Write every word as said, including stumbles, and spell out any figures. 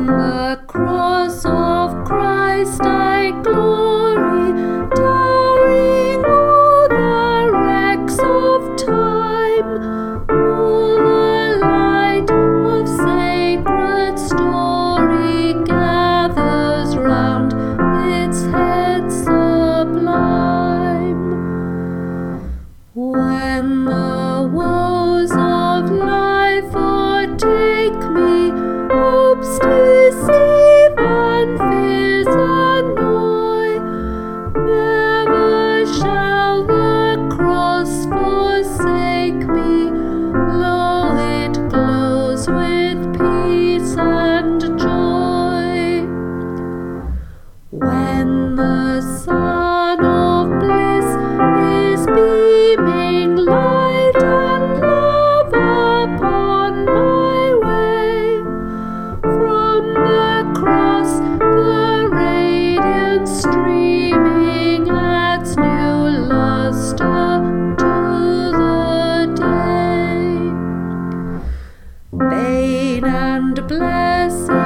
On the cross of Christ I glory, towering o'er the wrecks of time. All the light of sacred story gathers round its head sublime. When the woes of life o'ertake me, hopes deceive and fears annoy, never shall the cross forsake me. Lo, it glows with peace and joy. When the sun of bliss is beaming light and love upon my way, from the cross the radiance streaming adds new luster to the day. Vain and blessed